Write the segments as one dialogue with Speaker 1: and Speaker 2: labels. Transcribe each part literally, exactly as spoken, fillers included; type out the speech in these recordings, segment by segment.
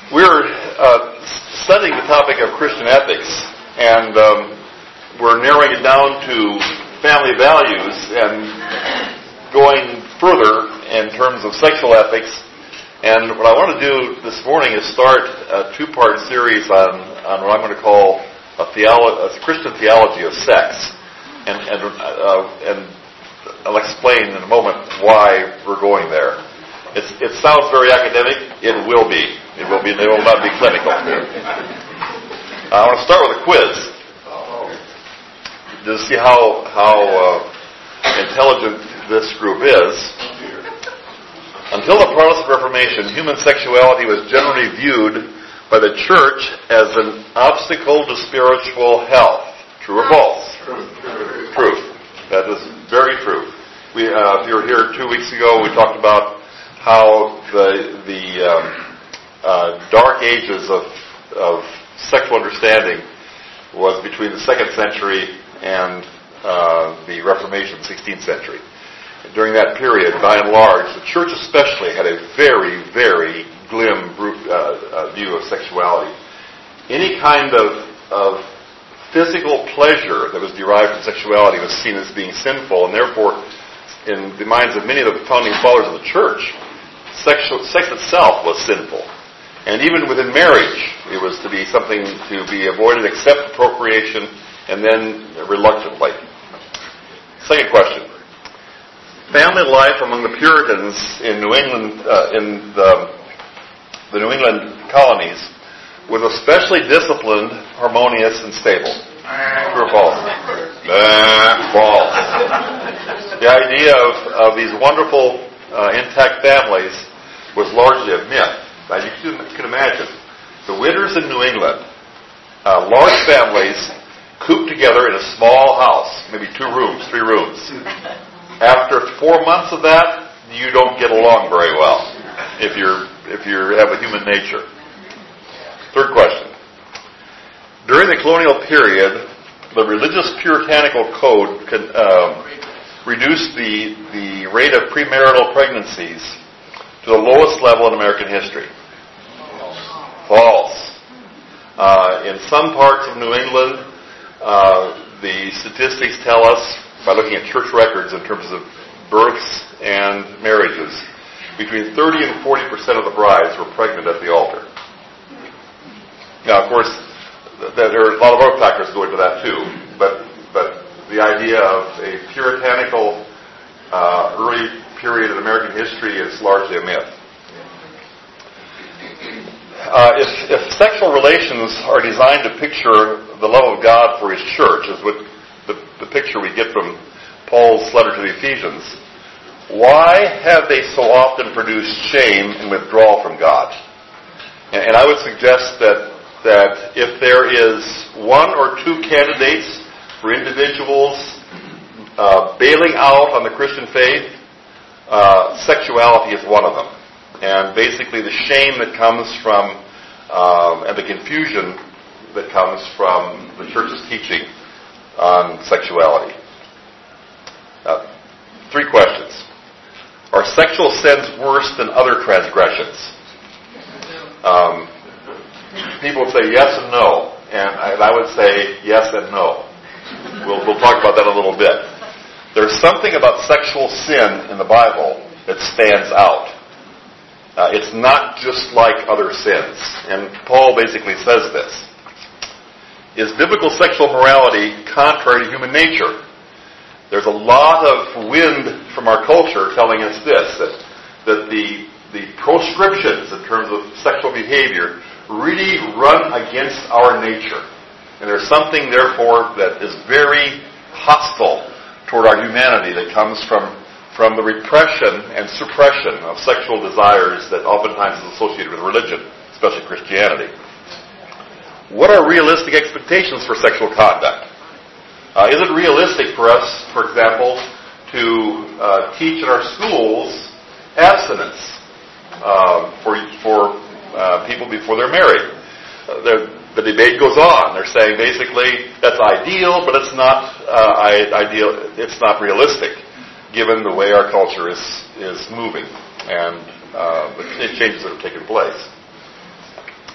Speaker 1: We're uh, studying the topic of Christian ethics, and um, we're narrowing it down to family values and going further in terms of sexual ethics. And what I want to do this morning is start a two-part series on, on what I'm going to call a, theolo- a Christian theology of sex. And, and, uh, and I'll explain in a moment why we're going there. It's, it sounds very academic. It will be. It will be. It will not be clinical. Uh, I want to start with a quiz to see how how uh, intelligent this group is. Until the Protestant Reformation, human sexuality was generally viewed by the Church as an obstacle to spiritual health. True or false?
Speaker 2: True.
Speaker 1: True. That is very true. We, uh, if you were here two weeks ago, we talked about how the the um, uh, dark ages of of sexual understanding was between the second century and uh, the Reformation, sixteenth century. During that period, by and large, the Church especially had a very, very glim uh, uh, view of sexuality. Any kind of, of physical pleasure that was derived from sexuality was seen as being sinful, and therefore, in the minds of many of the founding fathers of the Church, sexual, sex itself was sinful. And even within marriage, it was to be something to be avoided except procreation, and then reluctantly. Second question. Family life among the Puritans in New England, uh, in the, the New England colonies, was especially disciplined, harmonious, and stable. True or false? Uh, false. The idea of, of these wonderful, uh, intact families was largely a myth. Now, you can, you can imagine the winters in New England, uh, large families cooped together in a small house, maybe two rooms, three rooms. After four months of that, you don't get along very well if you're if you have a human nature. Third question. During the colonial period, the religious puritanical code could, um, reduced the, the rate of premarital pregnancies to the lowest level in American history. False. Uh, in some parts of New England, uh, the statistics tell us, by looking at church records in terms of births and marriages, between thirty and forty percent of the brides were pregnant at the altar. Now, of course, there are a lot of other factors go into that too, but but the idea of a puritanical uh, early period in American history is largely a myth. Uh, if, if sexual relations are designed to picture the love of God for His church, as what the, the picture we get from Paul's letter to the Ephesians, why have they so often produced shame and withdrawal from God? And, and I would suggest that that if there is one or two candidates for individuals uh, bailing out on the Christian faith, uh, sexuality is one of them. And basically the shame that comes from, um, and the confusion that comes from the church's teaching on sexuality. Uh, three questions. Are sexual sins worse than other transgressions? Um, people would say yes and no, and I, and I would say yes and no. We'll, we'll talk about that a little bit. There's something about sexual sin in the Bible that stands out. Uh, it's not just like other sins, and Paul basically says this. Is biblical sexual morality contrary to human nature? There's a lot of wind from our culture telling us this, that, that the, the proscriptions in terms of sexual behavior really run against our nature. And there's something, therefore, that is very hostile toward our humanity that comes from, from the repression and suppression of sexual desires that oftentimes is associated with religion, especially Christianity. What are realistic expectations for sexual conduct? Uh, is it realistic for us, for example, to uh, teach in our schools abstinence uh, for for uh, people before they're married? Uh, the, the debate goes on. They're saying basically that's ideal, but it's not uh, ideal. It's not realistic, given the way our culture is is moving and uh, the changes that have taken place.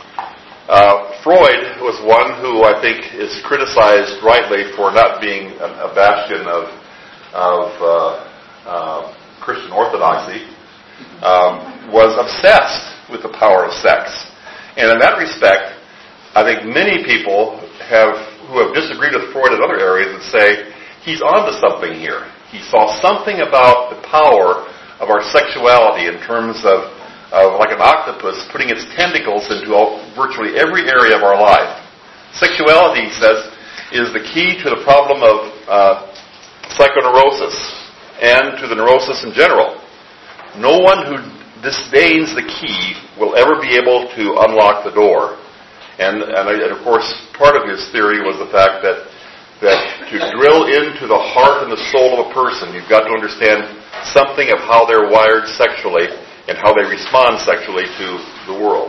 Speaker 1: Freud was one who I think is criticized rightly for not being a, a bastion of, of uh, uh, Christian orthodoxy, um, was obsessed with the power of sex. And in that respect, I think many people have who have disagreed with Freud in other areas and say he's onto something here. He saw something about the power of our sexuality in terms of, of like an octopus putting its tentacles into all, virtually every area of our life. Sexuality, he says, is the key to the problem of uh, psychoneurosis and to the neurosis in general. No one who disdains the key will ever be able to unlock the door. And, and, and of course, part of his theory was the fact that that to drill into the heart and the soul of a person, you've got to understand something of how they're wired sexually and how they respond sexually to the world.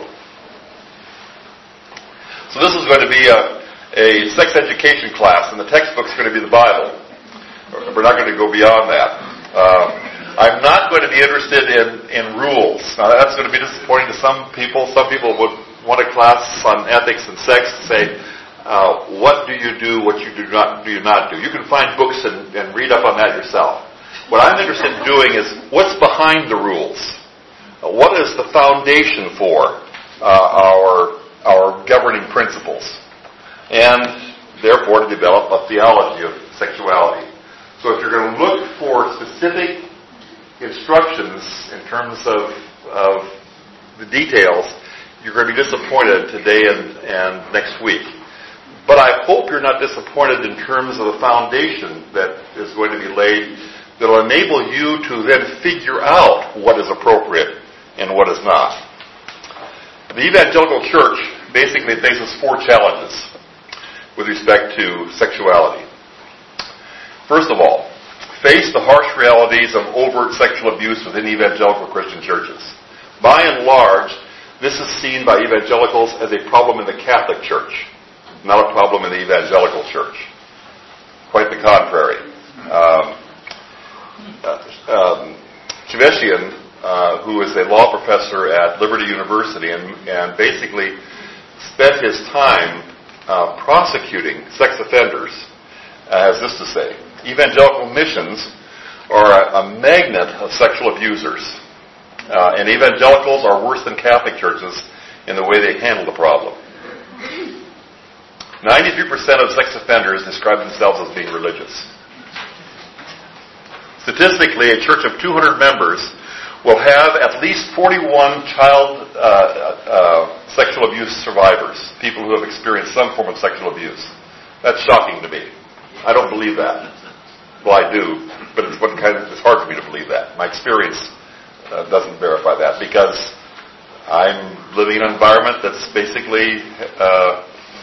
Speaker 1: So this is going to be a, a sex education class, and the textbook's going to be the Bible. We're not going to go beyond that. Uh, I'm not going to be interested in, in rules. Now, that's going to be disappointing to some people. Some people would want a class on ethics and sex to say, uh, what do you do, what you do not do you not do. You can find books and, and read up on that yourself. What I'm interested in doing is what's behind the rules. Uh, what is the foundation for uh, our our governing principles? And therefore to develop a theology of sexuality. So if you're going to look for specific instructions in terms of, of the details, you're going to be disappointed today and, and next week. But I hope you're not disappointed in terms of the foundation that is going to be laid that will enable you to then figure out what is appropriate and what is not. The evangelical church basically faces four challenges with respect to sexuality. First of all, face the harsh realities of overt sexual abuse within evangelical Christian churches. By and large, this is seen by evangelicals as a problem in the Catholic Church, not a problem in the evangelical church. Quite the contrary. Um, uh, um, Chevesian, uh, who is a law professor at Liberty University and, and basically spent his time uh, prosecuting sex offenders, uh, has this to say: evangelical missions are a, a magnet of sexual abusers. Uh, and evangelicals are worse than Catholic churches in the way they handle the problem. ninety-three percent of sex offenders describe themselves as being religious. Statistically, a church of two hundred members will have at least forty-one child uh, uh, sexual abuse survivors, people who have experienced some form of sexual abuse. That's shocking to me. I don't believe that. Well, I do, but it's, what kind of, it's hard for me to believe that. My experience uh, doesn't verify that because I'm living in an environment that's basically uh,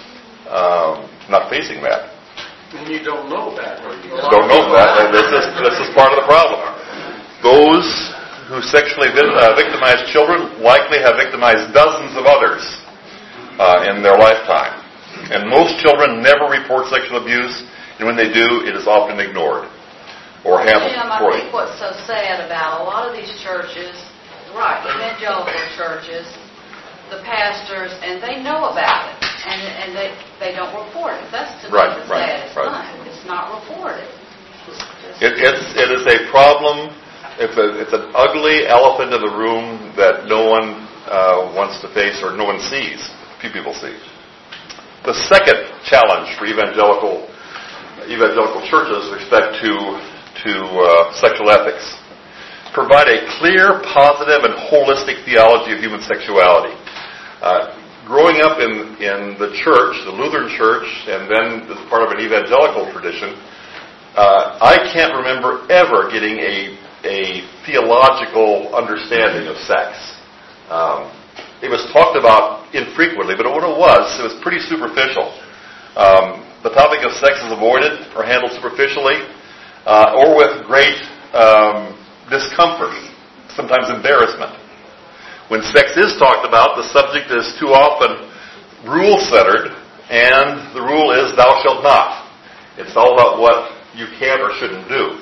Speaker 1: um, not facing that.
Speaker 2: And you don't know that. Or you
Speaker 1: don't know that, and this is, this is part of the problem. Those who sexually uh, victimize children likely have victimized dozens of others uh, in their lifetime. And most children never report sexual abuse, and when they do, it is often ignored or handled
Speaker 3: Jim, I
Speaker 1: poorly.
Speaker 3: think what's so sad about a lot of these churches, right, evangelical churches, the pastors, and they know about it, and and they they don't report it. That's to me
Speaker 1: Right,
Speaker 3: the
Speaker 1: right,
Speaker 3: saddest
Speaker 1: right.
Speaker 3: thing. It's not reported. Just
Speaker 1: It, it's, it is a problem. It's, a, it's an ugly elephant in the room that no one uh, wants to face or no one sees. Few people see. The second challenge for evangelical evangelical churches with respect to to uh, sexual ethics: provide a clear, positive, and holistic theology of human sexuality. Uh, growing up in in the church, the Lutheran Church, and then as part of an evangelical tradition, uh, I can't remember ever getting a a theological understanding of sex. Um, it was talked about infrequently, but what it was, it was pretty superficial. Um, the topic of sex is avoided or handled superficially, uh, or with great um, discomfort, sometimes embarrassment. When sex is talked about, the subject is too often rule-centered, and the rule is thou shalt not. It's all about what you can or shouldn't do.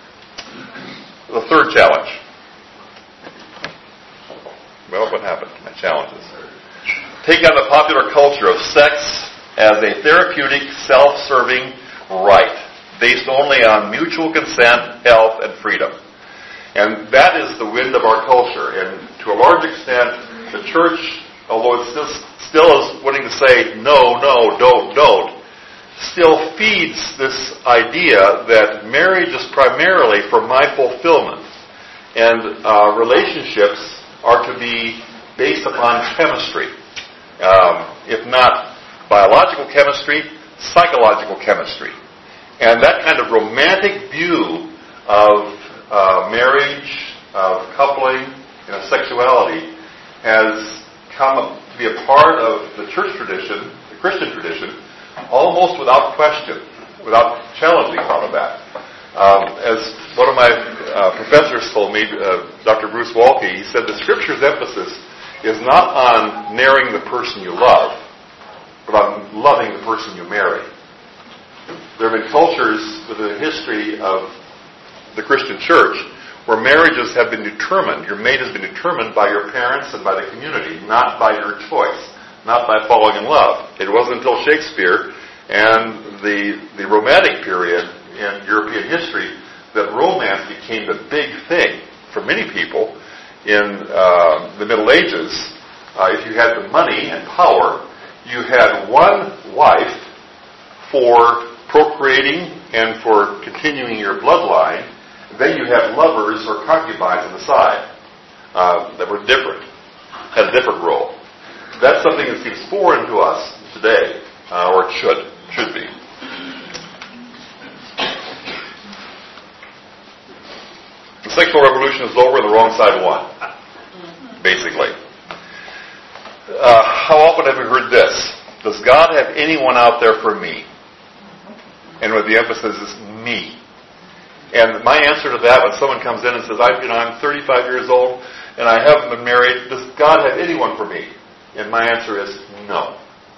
Speaker 1: The third challenge. Well, what happened? My challenges. take on the popular culture of sex as a therapeutic, self-serving right, based only on mutual consent, health, and freedom. And that is the wind of our culture. And to a large extent, the church, although it's still, still is willing to say, no, no, don't, don't, still feeds this idea that marriage is primarily for my fulfillment. And uh, relationships are to be based upon chemistry. Um, if not biological chemistry, psychological chemistry. And that kind of romantic view of uh, marriage, of coupling, and of sexuality has come to be a part of the church tradition, the Christian tradition, almost without question, without challenging all of that. Um, as one of my uh, professors told me, uh, Doctor Bruce Walke, he said the Scripture's emphasis is not on marrying the person you love, but on loving the person you marry. There have been cultures within the history of the Christian church where marriages have been determined, your mate has been determined by your parents and by the community, not by your choice, not by falling in love. It wasn't until Shakespeare and the the Romantic period in European history that romance became the big thing for many people. In uh, the Middle Ages, uh, if you had the money and power, you had one wife for procreating and for continuing your bloodline. Then you had lovers or concubines on the side uh, that were different, had a different role. That's something that seems foreign to us today, uh, or it should should be. The sexual revolution is over and the wrong side won, basically. Uh, how often have we heard this? Does God have anyone out there for me? And with the emphasis is me. And my answer to that, when someone comes in and says, I, you know, I'm thirty-five years old and I haven't been married, does God have anyone for me? And my answer is no.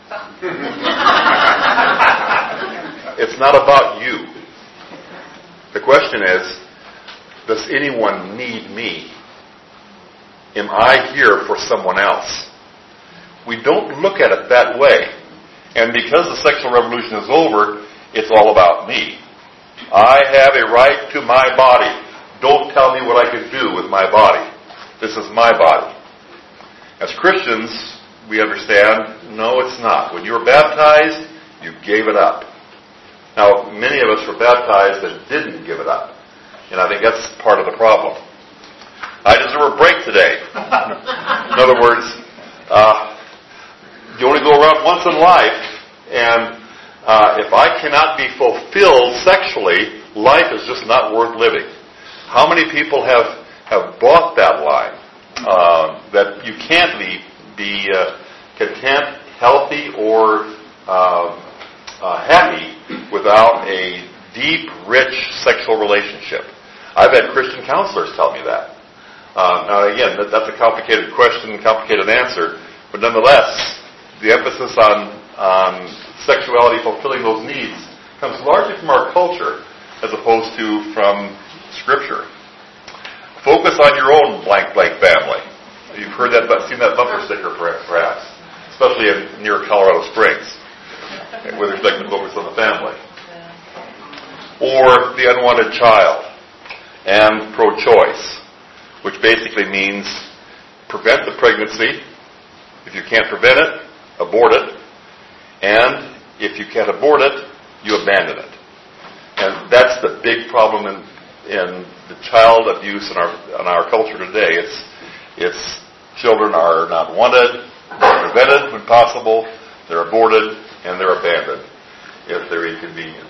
Speaker 1: It's not about you. The question is, does anyone need me? Am I here for someone else? We don't look at it that way. And because the sexual revolution is over, it's all about me. I have a right to my body. Don't tell me what I can do with my body. This is my body. As Christians, we understand, no, it's not. When you were baptized, you gave it up. Now, many of us were baptized and didn't give it up. And I think that's part of the problem. I deserve a break today. In other words, uh, you only go around once in life, and uh, if I cannot be fulfilled sexually, life is just not worth living. How many people have, have bought that line? Uh, that you can't be, be uh, content, healthy, or uh, uh, happy without a deep, rich sexual relationship. I've had Christian counselors tell me that. Uh, now, again, that, that's a complicated question, complicated answer, but nonetheless, the emphasis on, on sexuality fulfilling those needs comes largely from our culture as opposed to from Scripture. Focus on your own blank blank family. You've heard that, seen that bumper sticker perhaps, especially in, near Colorado Springs, with respect to focus on the family. Or the unwanted child and pro-choice, which basically means prevent the pregnancy. If you can't prevent it, abort it. And if you can't abort it, you abandon it. And that's the big problem in, in the child abuse in our in our culture today. It's it's children are not wanted, they're prevented when possible, they're aborted, and they're abandoned if they're inconvenient.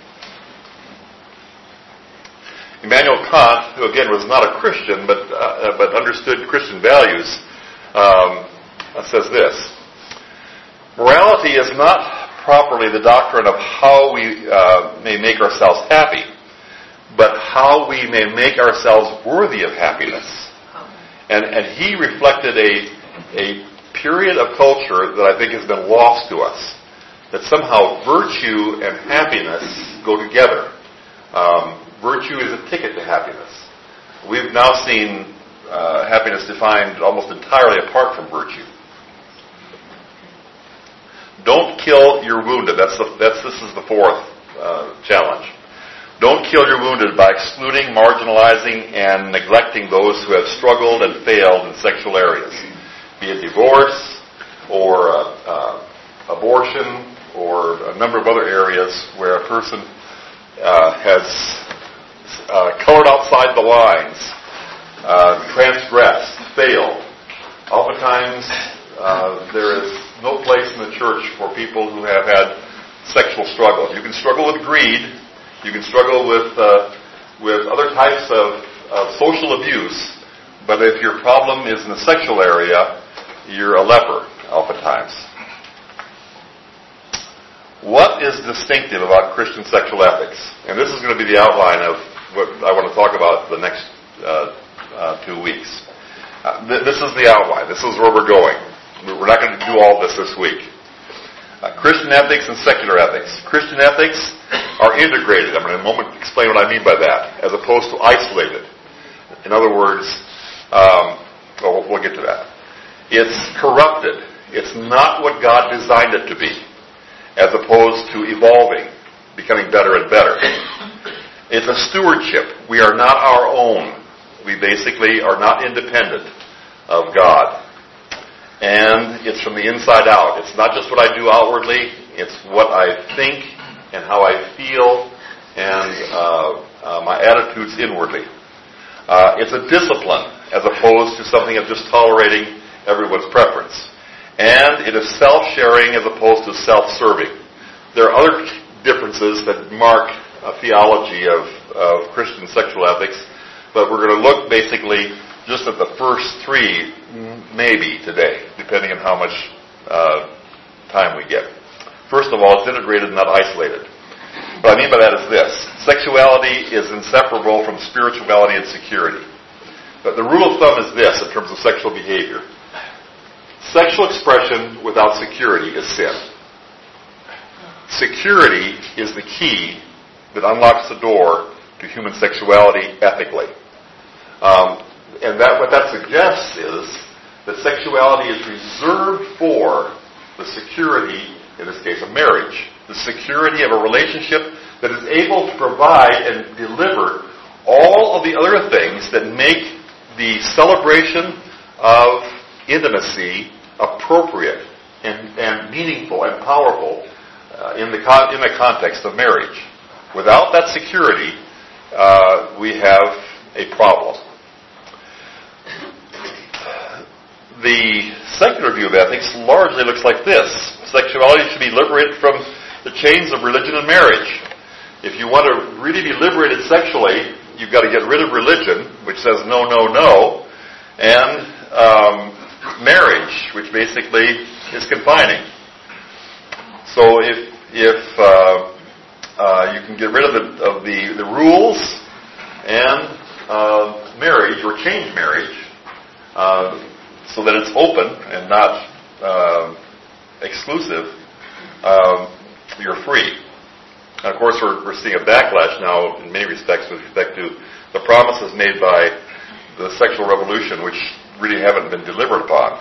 Speaker 1: Immanuel Kant, who again was not a Christian but uh, but understood Christian values, um, says this: morality is not properly the doctrine of how we uh, may make ourselves happy, but how we may make ourselves worthy of happiness. And and he reflected a a period of culture that I think has been lost to us, that somehow virtue and happiness go together. Um, virtue is a ticket to happiness. We've now seen uh, happiness defined almost entirely apart from virtue. Don't kill your wounded. That's the, that's this is the fourth uh, challenge. Don't kill your wounded by excluding, marginalizing, and neglecting those who have struggled and failed in sexual areas, be it divorce or uh, uh, abortion or a number of other areas where a person uh, has uh, colored outside the lines, uh, transgressed, failed. Oftentimes, uh, there is no place in the church for people who have had sexual struggles. You can struggle with greed. You can struggle with uh, with other types of, of social abuse. But if your problem is in the sexual area, you're a leper, oftentimes. What is distinctive about Christian sexual ethics? And this is going to be the outline of what I want to talk about the next uh, uh, two weeks. Uh, th- this is the outline. This is where we're going. We're not going to do all this this week. Uh, Christian ethics and secular ethics. Christian ethics are integrated. I'm going to in a moment explain what I mean by that, as opposed to isolated. In other words, um, well, we'll get to that. It's corrupted. It's not what God designed it to be, as opposed to evolving, becoming better and better. It's a stewardship. We are not our own. We basically are not independent of God. And it's from the inside out. It's not just what I do outwardly. It's what I think and how I feel and uh, uh, my attitudes inwardly. Uh, it's a discipline as opposed to something of just tolerating everyone's preference. And it is self-sharing as opposed to self-serving. There are other differences that mark a theology of, of Christian sexual ethics, but we're going to look basically just at the first three, maybe today, depending on how much uh, time we get. First of all, it's integrated, not isolated. What I mean by that is this. Sexuality is inseparable from spirituality and security. But the rule of thumb is this in terms of sexual behavior. Sexual expression without security is sin. Security is the key that unlocks the door to human sexuality ethically. Um, and that what that suggests is that sexuality is reserved for the security, in this case, of marriage. The security of a relationship that is able to provide and deliver all of the other things that make the celebration of intimacy appropriate and, and meaningful and powerful uh, in the con- in the context of marriage. Without that security, uh, we have a problem. The secular view of ethics largely looks like this. Sexuality should be liberated from the chains of religion and marriage. If you want to really be liberated sexually, you've got to get rid of religion, which says no, no, no, and um, marriage, which basically is confining. So if if uh, uh, you can get rid of the of the, the rules and uh, marriage, or change marriage, uh, so that it's open and not uh, exclusive, um, you're free. And of course, we're, we're seeing a backlash now in many respects with respect to the promises made by the sexual revolution, which really haven't been delivered upon.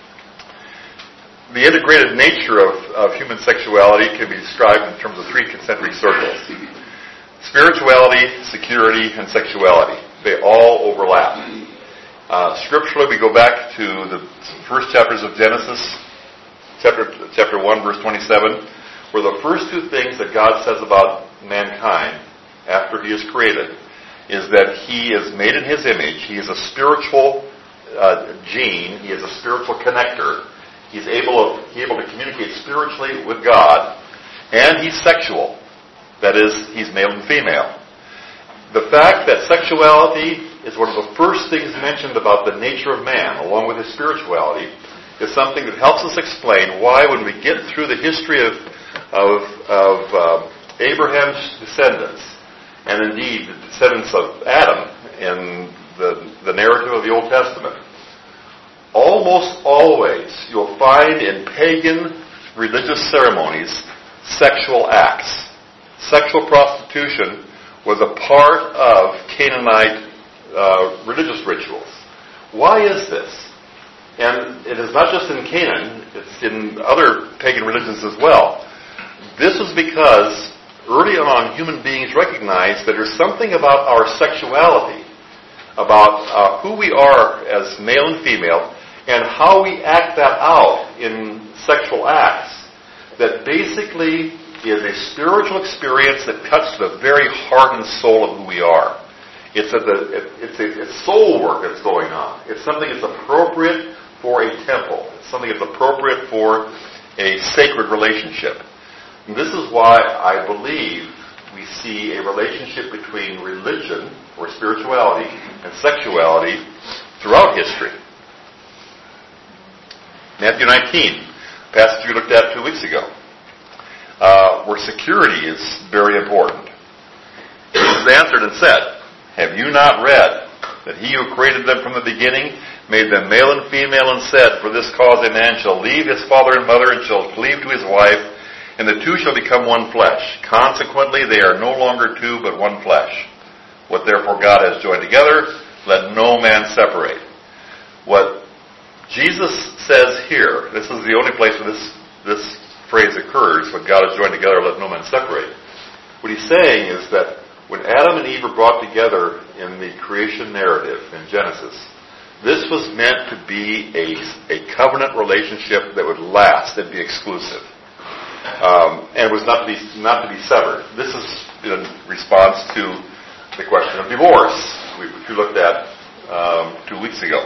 Speaker 1: The integrated nature of, of human sexuality can be described in terms of three concentric circles. Spirituality, security, and sexuality. They all overlap. Uh, scripturally, we go back to the first chapters of Genesis, chapter chapter one, verse twenty-seven, where the first two things that God says about mankind after He is created is that He is made in His image. He is a spiritual uh, gene. He is a spiritual connector. He's able to, he's able to communicate spiritually with God, and He's sexual. That is, He's male and female. The fact that sexuality is one of the first things mentioned about the nature of man, along with his spirituality, is something that helps us explain why, when we get through the history of of, of uh, Abraham's descendants, and indeed the descendants of Adam in the, the narrative of the Old Testament, almost always you'll find in pagan religious ceremonies sexual acts. Sexual prostitution was a part of Canaanite uh, religious rituals. Why is this? And it is not just in Canaan, it's in other pagan religions as well. This is because early on human beings recognized that there's something about our sexuality, about uh, who we are as male and female, and how we act that out in sexual acts, that basically is a spiritual experience that cuts to the very heart and soul of who we are. It's a, it's a it's soul work that's going on. It's something that's appropriate for a temple. It's something that's appropriate for a sacred relationship. And this is why I believe we see a relationship between religion or spirituality and sexuality throughout history. Matthew nineteen, passage we looked at two weeks ago, uh, where security is very important. Jesus answered and said, "Have you not read that he who created them from the beginning made them male and female, and said, for this cause a man shall leave his father and mother and shall cleave to his wife, and the two shall become one flesh. Consequently, they are no longer two, but one flesh. What therefore God has joined together, let no man separate." What Jesus says here, this is the only place where this, this phrase occurs, what God has joined together, let no man separate. What he's saying is that when Adam and Eve were brought together in the creation narrative in Genesis, this was meant to be a, a covenant relationship that would last and be exclusive. Um, and was not to be not to be severed. This is in response to the question of divorce, which we looked at um, two weeks ago.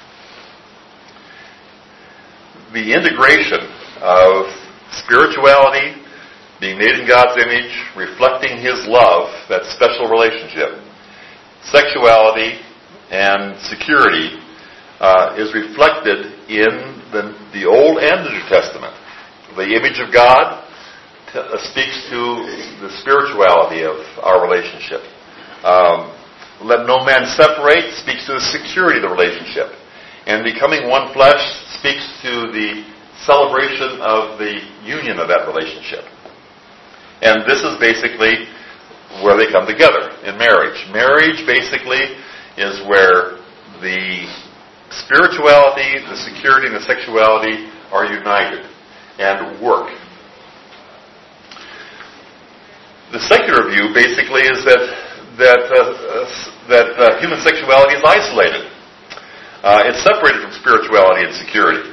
Speaker 1: The integration of spirituality, being made in God's image, reflecting His love, that special relationship, sexuality, and security uh, is reflected in the, the Old and the New Testament. The image of God t- uh, speaks to the spirituality of our relationship. Um, let no man separate speaks to the security of the relationship. And becoming one flesh speaks to the celebration of the union of that relationship. And this is basically where they come together in marriage. Marriage basically is where the spirituality, the security, and the sexuality are united and work. The secular view basically is that that uh, uh, that uh, human sexuality is isolated. Uh, it's separated from spirituality and security.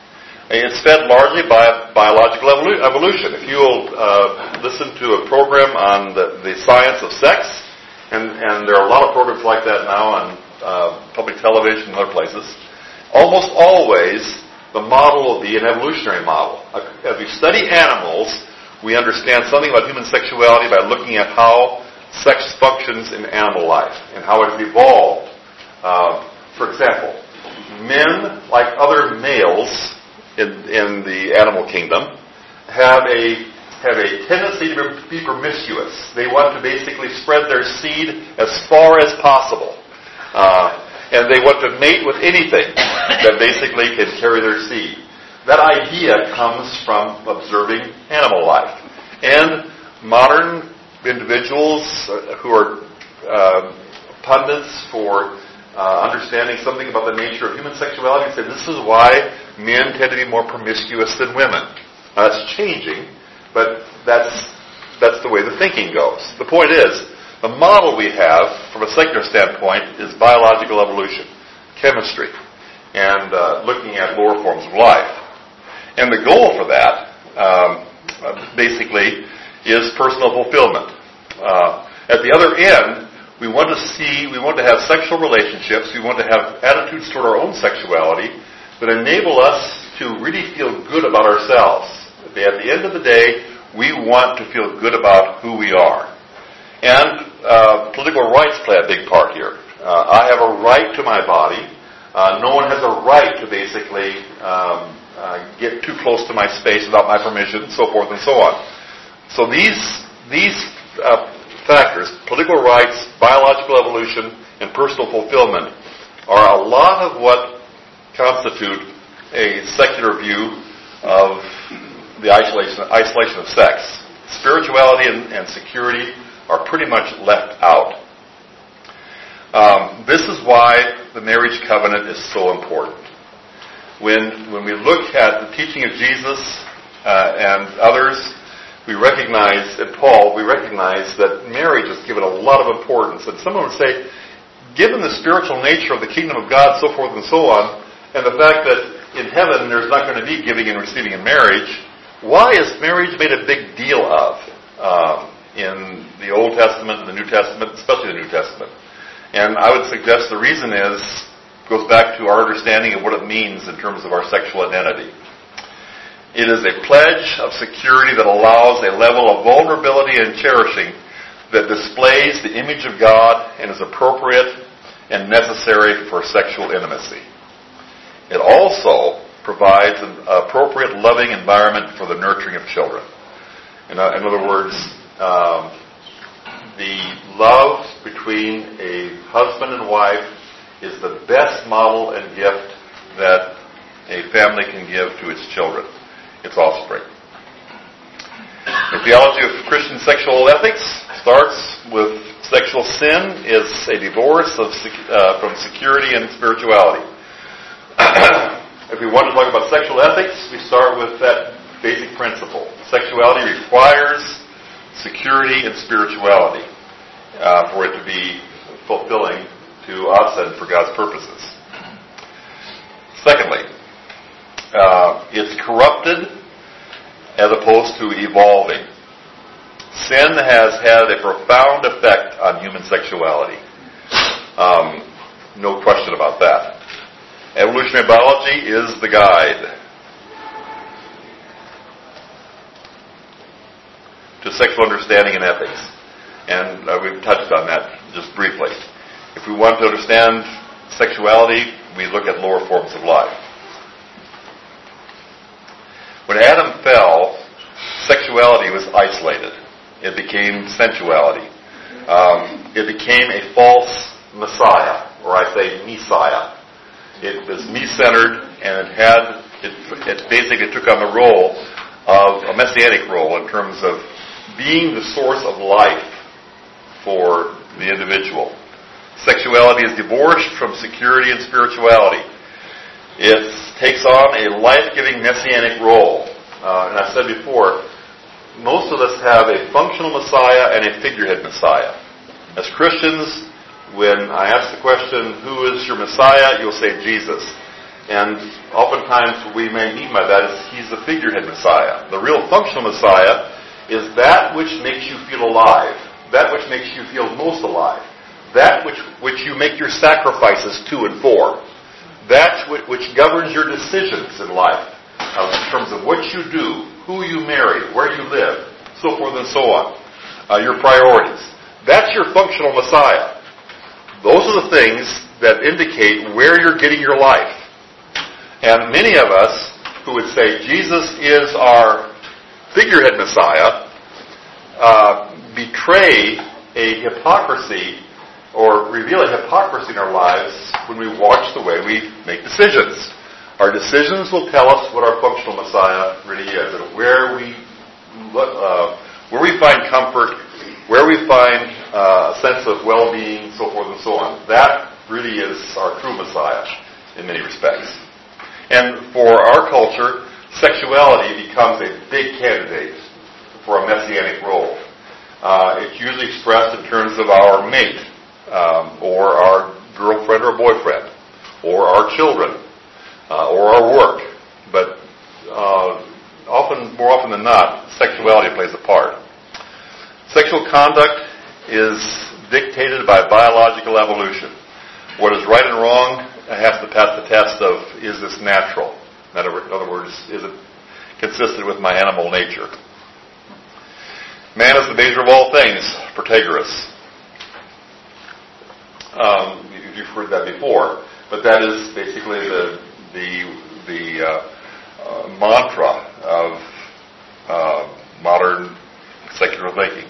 Speaker 1: It's fed largely by biological evolu- evolution. If you'll uh, listen to a program on the, the science of sex, and, and there are a lot of programs like that now on uh, public television and other places, almost always the model will be an evolutionary model. As we study animals, we understand something about human sexuality by looking at how sex functions in animal life and how it has evolved. Uh, for example, men, like other males in, in the animal kingdom, have a have a tendency to be promiscuous. They want to basically spread their seed as far as possible. Uh, and they want to mate with anything that basically can carry their seed. That idea comes from observing animal life. And modern individuals who are uh, pundits for uh, understanding something about the nature of human sexuality say this is why men tend to be more promiscuous than women. Now, that's changing, but that's that's the way the thinking goes. The point is, the model we have from a secular standpoint is biological evolution, chemistry, and uh, looking at lower forms of life. And the goal for that, um, basically, is personal fulfillment. Uh, at the other end, we want to see, we want to have sexual relationships, we want to have attitudes toward our own sexuality that enable us to really feel good about ourselves. At the end of the day, we want to feel good about who we are. And uh, political rights play a big part here. Uh, I have a right to my body. Uh, no one has a right to basically um, uh, get too close to my space without my permission, so forth and so on. So these these uh, factors, political rights, biological evolution, and personal fulfillment, are a lot of what constitute a secular view of the isolation, isolation of sex. Spirituality and, and security are pretty much left out. Um, this is why the marriage covenant is so important. When when we look at the teaching of Jesus uh, and others, we recognize, at Paul, we recognize that marriage is given a lot of importance. And someone would say, given the spiritual nature of the kingdom of God, so forth and so on, and the fact that in heaven there's not going to be giving and receiving in marriage, why is marriage made a big deal of um, in the Old Testament and the New Testament, especially the New Testament? And I would suggest the reason is, goes back to our understanding of what it means in terms of our sexual identity. It is a pledge of security that allows a level of vulnerability and cherishing that displays the image of God and is appropriate and necessary for sexual intimacy. It also provides an appropriate loving environment for the nurturing of children. In, in other words, um, the love between a husband and wife is the best model and gift that a family can give to its children, its offspring. The theology of Christian sexual ethics starts with sexual sin is a divorce of uh, from security and spirituality. If we want to talk about sexual ethics, we start with that basic principle. Sexuality requires security and spirituality uh, for it to be fulfilling to us and for God's purposes. Secondly, uh, it's corrupted as opposed to evolving. Sin has had a profound effect on human sexuality. Um, no question about that. Evolutionary biology is the guide to sexual understanding and ethics. And uh, we've touched on that just briefly. If we want to understand sexuality, we look at lower forms of life. When Adam fell, sexuality was isolated. It became sensuality. Um, it became a false messiah, or I say messiah. It was me-centered, and it had it, it basically took on the role of a messianic role in terms of being the source of life for the individual. Sexuality is divorced from security and spirituality. It takes on a life-giving messianic role. Uh, and I've said before, most of us have a functional Messiah and a figurehead Messiah. As Christians, when I ask the question, who is your Messiah, you'll say Jesus. And oftentimes what we may mean by that is he's the figurehead Messiah. The real functional Messiah is that which makes you feel alive, that which makes you feel most alive, that which, which you make your sacrifices to and for, that which, which governs your decisions in life uh, in terms of what you do, who you marry, where you live, so forth and so on, uh, your priorities. That's your functional Messiah. Those are the things that indicate where you're getting your life. And many of us who would say Jesus is our figurehead Messiah uh, betray a hypocrisy or reveal a hypocrisy in our lives when we watch the way we make decisions. Our decisions will tell us what our functional Messiah really is, and where we uh, where we find comfort, where we find uh, a sense of well-being, so forth and so on. That really is our true Messiah in many respects. And for our culture, sexuality becomes a big candidate for a messianic role. Uh, it's usually expressed in terms of our mate, um, or our girlfriend or boyfriend, or our children, uh, or our work. But uh, often, more often than not, sexuality plays a part. Sexual conduct is dictated by biological evolution. What is right and wrong has to pass the test of, is this natural? In other words, is it consistent with my animal nature? Man is the measure of all things, Protagoras. Um, you've heard that before, but that is basically the the the uh, uh, mantra of uh, modern secular thinking.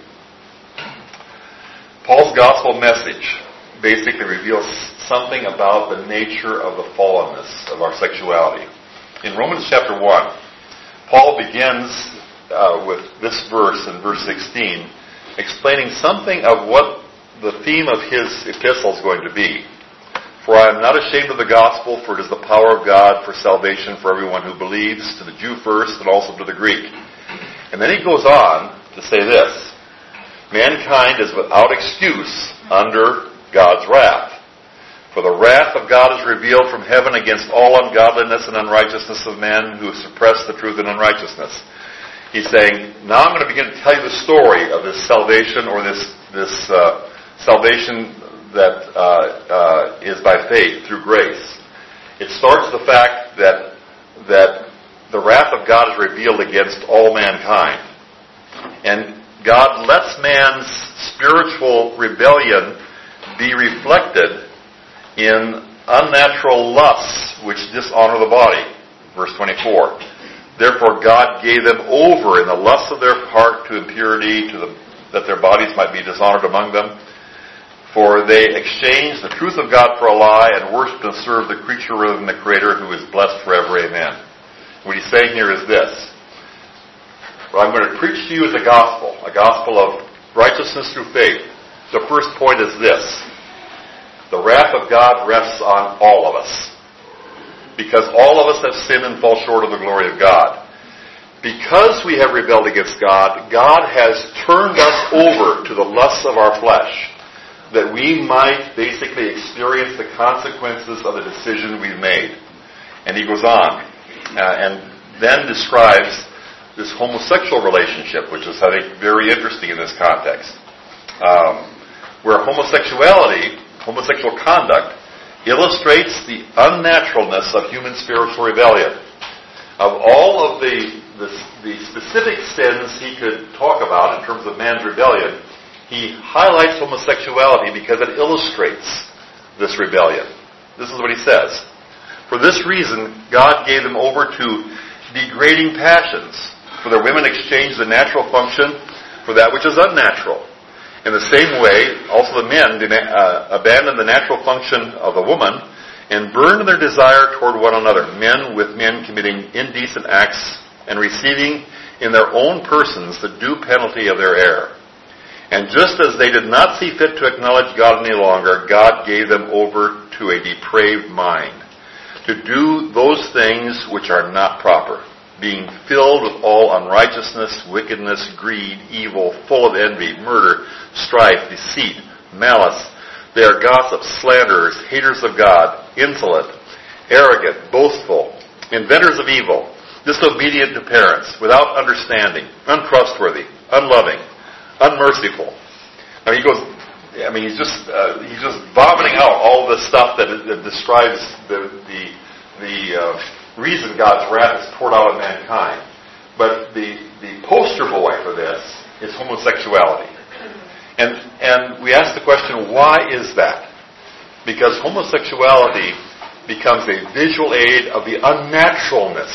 Speaker 1: Paul's gospel message basically reveals something about the nature of the fallenness of our sexuality. In Romans chapter one, Paul begins uh, with this verse in verse sixteen, explaining something of what the theme of his epistle is going to be. For I am not ashamed of the gospel, for it is the power of God for salvation for everyone who believes, to the Jew first and also to the Greek. And then he goes on to say this, mankind is without excuse under God's wrath. For the wrath of God is revealed from heaven against all ungodliness and unrighteousness of men who suppress the truth in unrighteousness. He's saying, now I'm going to begin to tell you the story of this salvation, or this, this uh, salvation that uh, uh, is by faith through grace. It starts with the fact that that the wrath of God is revealed against all mankind. And God lets man's spiritual rebellion be reflected in unnatural lusts which dishonor the body. Verse twenty-four. Therefore God gave them over in the lusts of their heart to impurity, to the, that their bodies might be dishonored among them. For they exchanged the truth of God for a lie and worshipped and served the creature rather than the Creator, who is blessed forever. Amen. What he's saying here is this. What I'm going to preach to you is a gospel, a gospel of righteousness through faith. The first point is this. The wrath of God rests on all of us. Because all of us have sinned and fall short of the glory of God. Because we have rebelled against God, God has turned us over to the lusts of our flesh, that we might basically experience the consequences of the decision we've made. And he goes on, uh, and then describes this homosexual relationship, which is, I think, very interesting in this context, um, where homosexuality, homosexual conduct, illustrates the unnaturalness of human spiritual rebellion. Of all of the, the, the specific sins he could talk about in terms of man's rebellion, he highlights homosexuality because it illustrates this rebellion. This is what he says. For this reason, God gave them over to degrading passions, for their women exchanged the natural function for that which is unnatural. In the same way, also the men uh, abandoned the natural function of the woman and burned their desire toward one another, men with men committing indecent acts and receiving in their own persons the due penalty of their error. And just as they did not see fit to acknowledge God any longer, God gave them over to a depraved mind, to do those things which are not proper, being filled with all unrighteousness, wickedness, greed, evil, full of envy, murder, strife, deceit, malice. They are gossips, slanderers, haters of God, insolent, arrogant, boastful, inventors of evil, disobedient to parents, without understanding, untrustworthy, unloving, unmerciful. I mean, he goes. I mean, he's just uh, he's just vomiting out all the stuff that, that describes the the the uh, reason God's wrath is poured out on mankind. But the the poster boy for this is homosexuality, and and we ask the question, why is that? Because homosexuality becomes a visual aid of the unnaturalness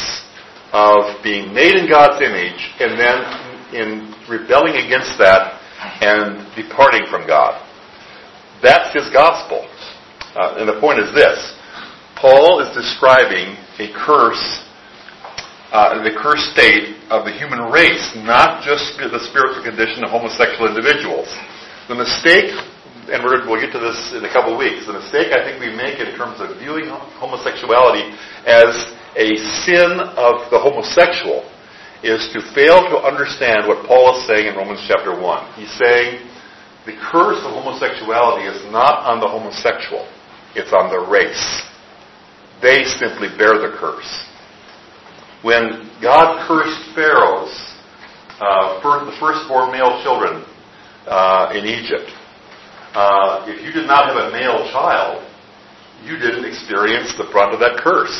Speaker 1: of being made in God's image, and then in rebelling against that and departing from God. That's his gospel. Uh, and the point is this. Paul is describing a curse, uh, the cursed state of the human race, not just the spiritual condition of homosexual individuals. The mistake, and we're, we'll get to this in a couple of weeks, the mistake I think we make in terms of viewing homosexuality as a sin of the homosexual is to fail to understand what Paul is saying in Romans chapter one. He's saying the curse of homosexuality is not on the homosexual. It's on the race. They simply bear the curse. When God cursed Pharaoh's uh, for the firstborn male children uh, in Egypt, uh, if you did not have a male child, you didn't experience the brunt of that curse.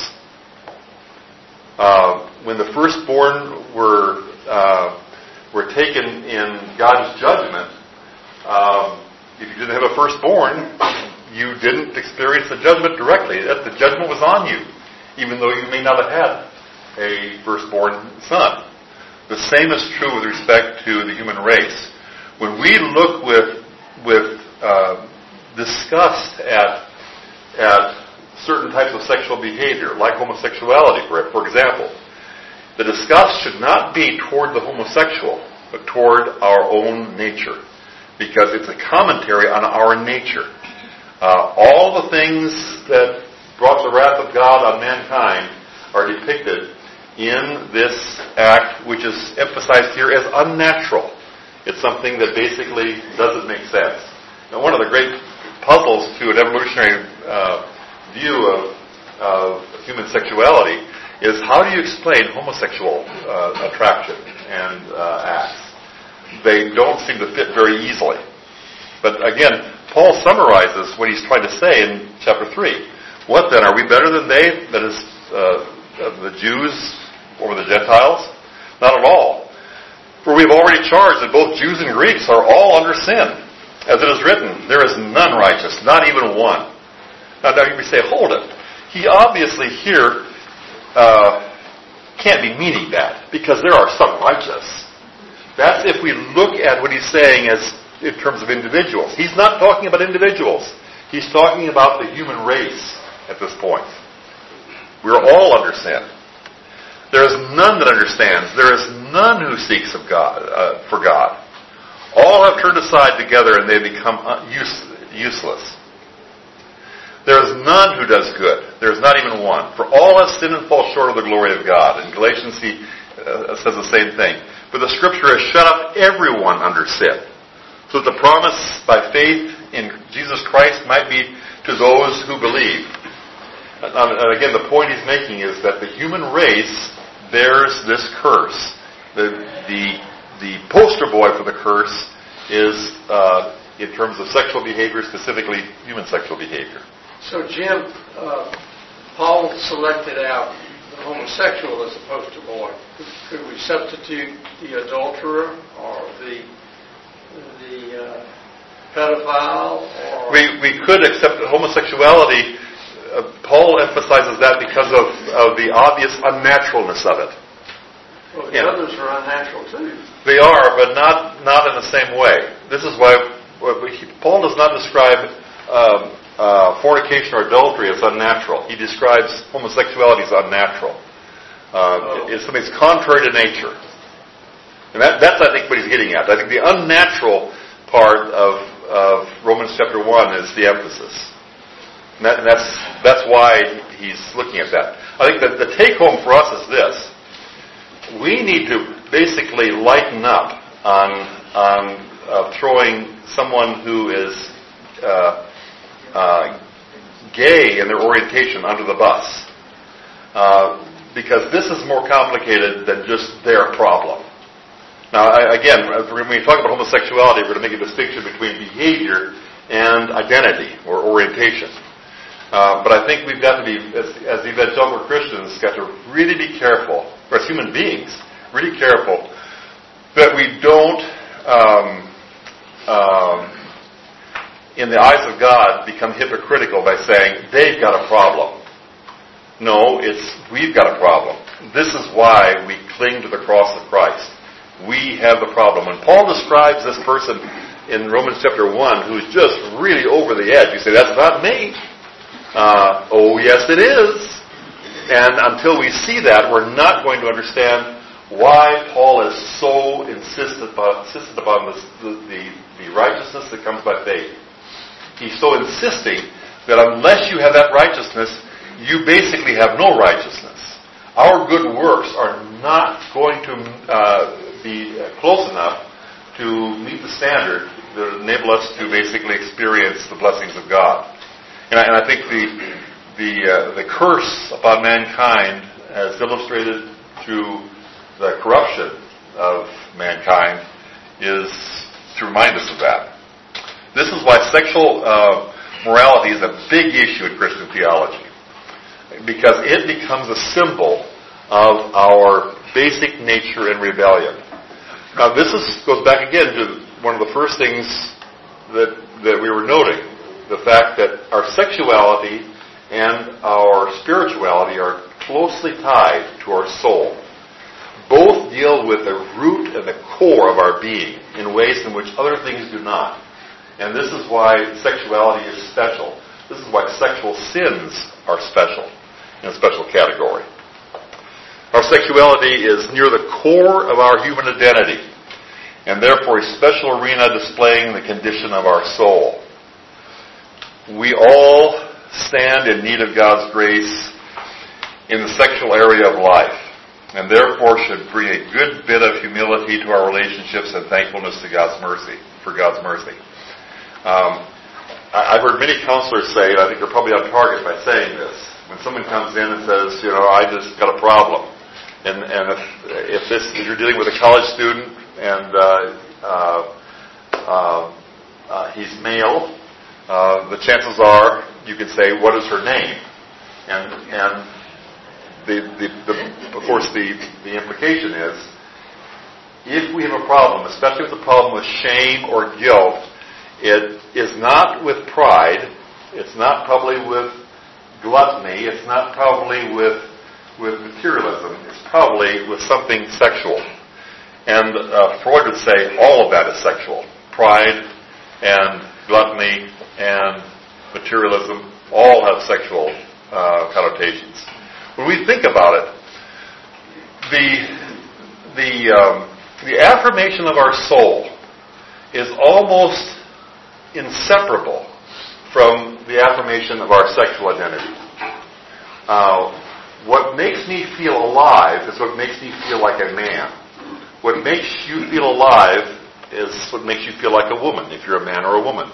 Speaker 1: Uh, when the firstborn were uh, were taken in God's judgment, um, if you didn't have a firstborn, you didn't experience the judgment directly. That the judgment was on you, even though you may not have had a firstborn son. The same is true with respect to the human race. When we look with with uh, disgust at at certain types of sexual behavior, like homosexuality, for, for example, the disgust should not be toward the homosexual, but toward our own nature, because it's a commentary on our nature. Uh, all the things that brought the wrath of God on mankind are depicted in this act, which is emphasized here as unnatural. It's something that basically doesn't make sense. Now, one of the great puzzles to an evolutionary uh, view of, of human sexuality is how do you explain homosexual uh, attraction and uh, acts? They don't seem to fit very easily. But again, Paul summarizes what he's trying to say in chapter three. What then? Are we better than they, that is, uh, the Jews over the Gentiles? Not at all. For we've already charged that both Jews and Greeks are all under sin. As it is written, there is none righteous, not even one. Now, now you may say, hold it. He obviously here uh, can't be meaning that, because there are some righteous. That's if we look at what he's saying as in terms of individuals. He's not talking about individuals. He's talking about the human race at this point. We're all under sin. There is none that understands. There is none who seeks of God uh, for God. All have turned aside together and they become use, useless. There is none who does good. There is not even one. For all have sinned and fall short of the glory of God. In Galatians he uh, says the same thing. For the Scripture has shut up everyone under sin, so that the promise by faith in Jesus Christ might be to those who believe. And again, the point he's making is that the human race bears this curse. The the the poster boy for the curse is uh, in terms of sexual behavior, specifically human sexual behavior.
Speaker 2: So, Jim, uh, Paul selected out the homosexual as a poster boy. Could we substitute the adulterer or the the uh, pedophile? Or
Speaker 1: We we could accept that homosexuality. Uh, Paul emphasizes that because of, of the obvious unnaturalness of it.
Speaker 2: Well, the
Speaker 1: Yeah.
Speaker 2: others are unnatural too.
Speaker 1: They are, but not not in the same way. This is why what we, Paul does not describe um, uh, fornication or adultery as unnatural. He describes homosexuality as unnatural. Uh,
Speaker 2: oh.
Speaker 1: It's something that's contrary to nature. And that, that's, I think, what he's getting at. I think the unnatural part of, of Romans chapter one is the emphasis. And, that, and that's that's why he's looking at that. I think that the take-home for us is this. We need to basically lighten up on, on uh, throwing someone who is uh, uh, gay in their orientation under the bus. Uh, because this is more complicated than just their problem. Now, I, again, when we talk about homosexuality, we're going to make a distinction between behavior and identity or orientation. Uh, but I think we've got to be, as, as evangelical Christians, got to really be careful, or as human beings, really careful that we don't, um, um, in the eyes of God, become hypocritical by saying, they've got a problem. No, it's we've got a problem. This is why we cling to the cross of Christ. We have the problem. When Paul describes this person in Romans chapter one who's just really over the edge, you say, that's not me. Uh, oh, yes, it is. And until we see that, we're not going to understand why Paul is so insistent upon, insistent upon this, the, the, the righteousness that comes by faith. He's so insisting that unless you have that righteousness, you basically have no righteousness. Our good works are not going to uh, be close enough to meet the standard that enable us to basically experience the blessings of God. And I, and I think the the uh, the curse upon mankind, as illustrated through the corruption of mankind, is to remind us of that. This is why sexual uh, morality is a big issue in Christian theology, because it becomes a symbol of our basic nature and rebellion. Now, this is, goes back again to one of the first things that that we were noting. The fact that our sexuality and our spirituality are closely tied to our soul. Both deal with the root and the core of our being in ways in which other things do not. And this is why sexuality is special. This is why sexual sins are special, in a special category. Our sexuality is near the core of our human identity, and therefore a special arena displaying the condition of our soul. we all stand in need of God's grace in the sexual area of life, and therefore should bring a good bit of humility to our relationships and thankfulness to God's mercy, for God's mercy. Um, I, I've heard many counselors say, and I think they're probably on target by saying this, when someone comes in and says, you know, I just got a problem, and, and if, if this, if you're dealing with a college student and uh, uh, uh, uh, he's male, uh, the chances are you can say, what is her name? And and the, the, the of course the, the implication is, if we have a problem, especially with a problem with shame or guilt, it is not with pride, it's not probably with gluttony, it's not probably with with materialism, it's probably with something sexual. And uh, Freud would say all of that is sexual. Pride and gluttony and materialism all have sexual uh, connotations. When we think about it, the the um, the affirmation of our soul is almost inseparable from the affirmation of our sexual identity. Uh, what makes me feel alive is what makes me feel like a man. What makes you feel alive is what makes you feel like a woman, if you're a man or a woman.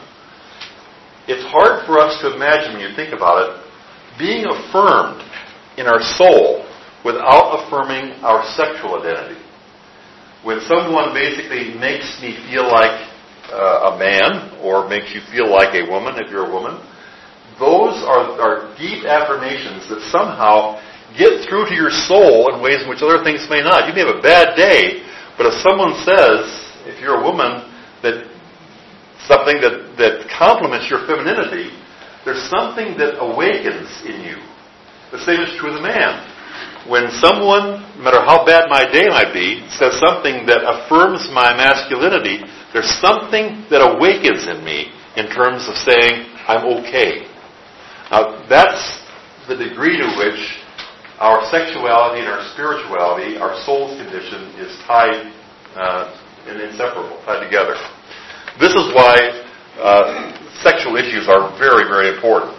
Speaker 1: It's hard for us to imagine, when you think about it, being affirmed in our soul without affirming our sexual identity. When someone basically makes me feel like uh, a man, or makes you feel like a woman, if you're a woman, those are, are deep affirmations that somehow get through to your soul in ways in which other things may not. You may have a bad day, but if someone says, if you're a woman, that something that, that complements your femininity, there's something that awakens in you. The same is true of the man. When someone, no matter how bad my day might be, says something that affirms my masculinity, there's something that awakens in me in terms of saying, I'm okay. Now, that's the degree to which our sexuality and our spirituality, our soul's condition, is tied uh, and inseparable, tied together. This is why uh, sexual issues are very, very important.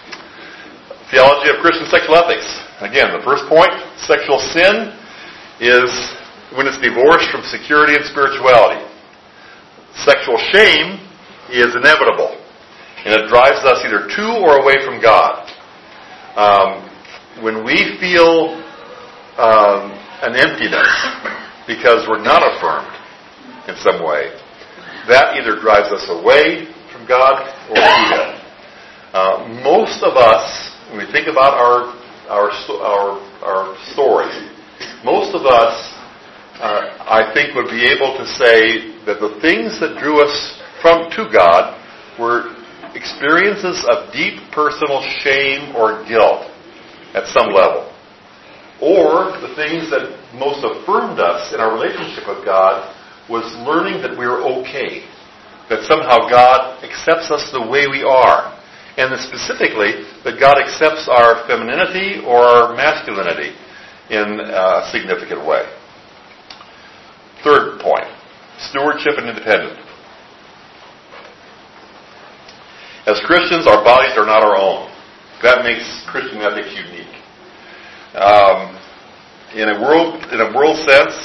Speaker 1: Theology of Christian sexual ethics. Again, the first point, sexual sin is when it's divorced from security and spirituality. Sexual shame is inevitable, and it drives us either to or away from God. Um, when we feel um, an emptiness because we're not affirmed in some way, that either drives us away from God or to Him. Uh, most of us, when we think about our our our, our story, most of us, uh, I think, would be able to say that the things that drew us from to God were experiences of deep personal shame or guilt at some level. Or the things that most affirmed us in our relationship with God was learning that we were okay, that somehow God accepts us the way we are, and that specifically that God accepts our femininity or our masculinity in a significant way. Third point, stewardship and independence. As Christians, our bodies are not our own. That makes Christian ethics unique. Um, in a world, in a world sense,